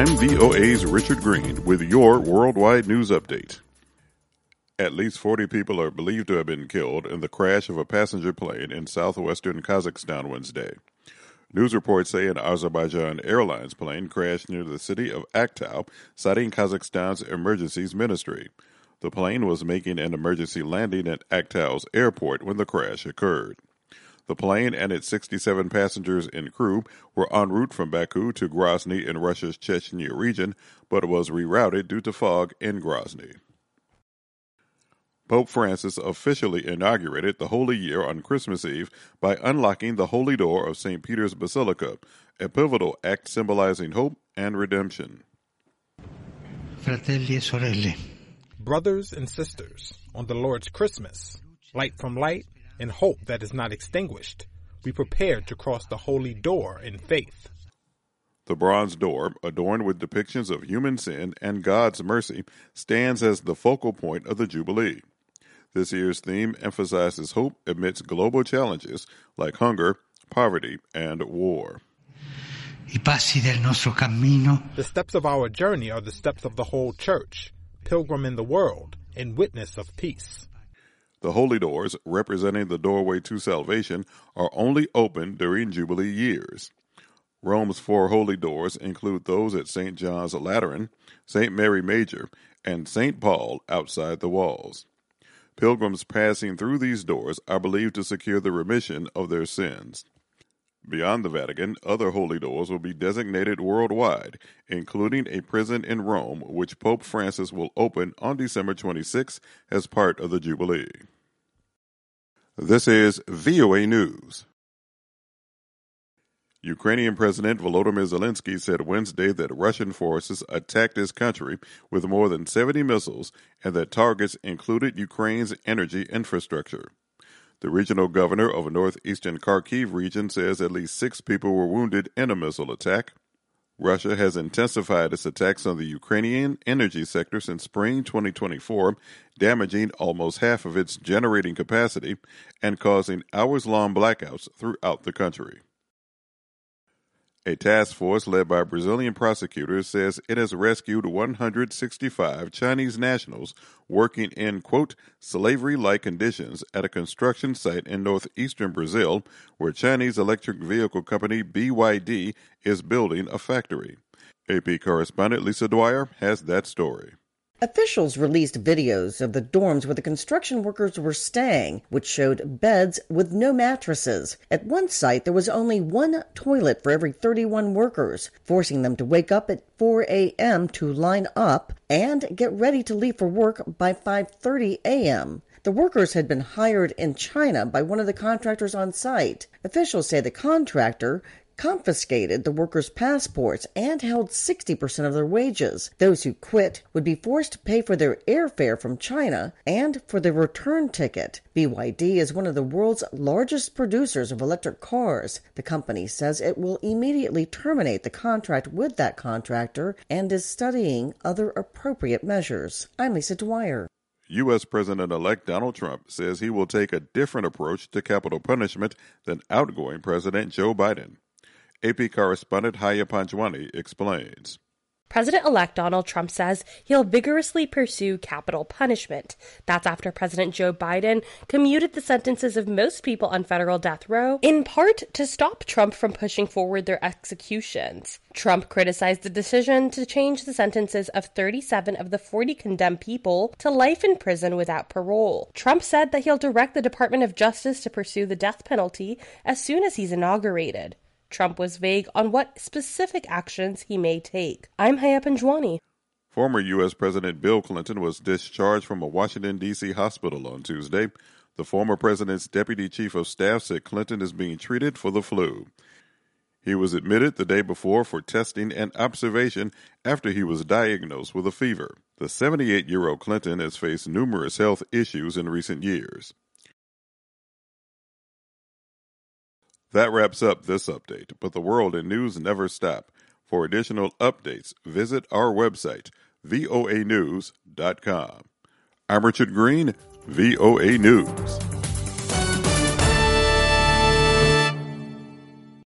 I'm VOA's Richard Green with your worldwide news update. At least 40 people are believed to have been killed in the crash of a passenger plane in southwestern Kazakhstan Wednesday. News reports say an Azerbaijan Airlines plane crashed near the city of Aktau, citing Kazakhstan's emergencies ministry. The plane was making an emergency landing at Aktau's airport when the crash occurred. The plane and its 67 passengers and crew were en route from Baku to Grozny in Russia's Chechnya region, but was rerouted due to fog in Grozny. Pope Francis officially inaugurated the Holy Year on Christmas Eve by unlocking the Holy Door of St. Peter's Basilica, a pivotal act symbolizing hope and redemption. Fratelli e sorelle. Brothers and sisters, on the Lord's Christmas, light from light and hope that is not extinguished, we prepare to cross the Holy Door in faith. The bronze door, adorned with depictions of human sin and God's mercy, stands as the focal point of the Jubilee. This year's theme emphasizes hope amidst global challenges like hunger, poverty, and war. I passi del nostro cammino. The steps of our journey are the steps of the whole church, pilgrim in the world, and witness of peace. The holy doors, representing the doorway to salvation, are only open during Jubilee years. Rome's 4 holy doors include those at St. John's Lateran, St. Mary Major, and St. Paul outside the walls. Pilgrims passing through these doors are believed to secure the remission of their sins. Beyond the Vatican, other holy doors will be designated worldwide, including a prison in Rome, which Pope Francis will open on December 26 as part of the Jubilee. This is VOA News. Ukrainian President Volodymyr Zelensky said Wednesday that Russian forces attacked his country with more than 70 missiles and that targets included Ukraine's energy infrastructure. The regional governor of northeastern Kharkiv region says at least 6 people were wounded in a missile attack. Russia has intensified its attacks on the Ukrainian energy sector since spring 2024, damaging almost half of its generating capacity and causing hours-long blackouts throughout the country. A task force led by Brazilian prosecutors says it has rescued 165 Chinese nationals working in, quote, slavery-like conditions at a construction site in northeastern Brazil where Chinese electric vehicle company BYD is building a factory. AP correspondent Lisa Dwyer has that story. Officials released videos of the dorms where the construction workers were staying, which showed beds with no mattresses. At one site, there was only one toilet for every 31 workers, forcing them to wake up at 4 a.m. to line up and get ready to leave for work by 5:30 a.m. The workers had been hired in China by one of the contractors on site. Officials say the contractor confiscated the workers' passports and held 60% of their wages. Those who quit would be forced to pay for their airfare from China and for their return ticket. BYD is one of the world's largest producers of electric cars. The company says it will immediately terminate the contract with that contractor and is studying other appropriate measures. I'm Lisa Dwyer. U.S. President-elect Donald Trump says he will take a different approach to capital punishment than outgoing President Joe Biden. AP correspondent Haya Panjwani explains. President-elect Donald Trump says he'll vigorously pursue capital punishment. That's after President Joe Biden commuted the sentences of most people on federal death row, in part to stop Trump from pushing forward their executions. Trump criticized the decision to change the sentences of 37 of the 40 condemned people to life in prison without parole. Trump said that he'll direct the Department of Justice to pursue the death penalty as soon as he's inaugurated. Trump was vague on what specific actions he may take. I'm Haya Panjwani. Former U.S. President Bill Clinton was discharged from a Washington, D.C. hospital on Tuesday. The former president's deputy chief of staff said Clinton is being treated for the flu. He was admitted the day before for testing and observation after he was diagnosed with a fever. The 78-year-old Clinton has faced numerous health issues in recent years. That wraps up this update, but the world and news never stop. For additional updates, visit our website, voanews.com. I'm Richard Green, VOA News.